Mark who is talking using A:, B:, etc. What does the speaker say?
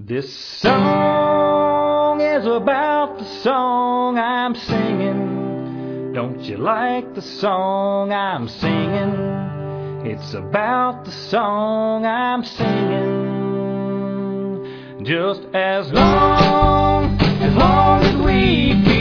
A: This song is about the song I'm singing. Don't you like the song I'm singing? It's about the song I'm singing. Just as long as we keep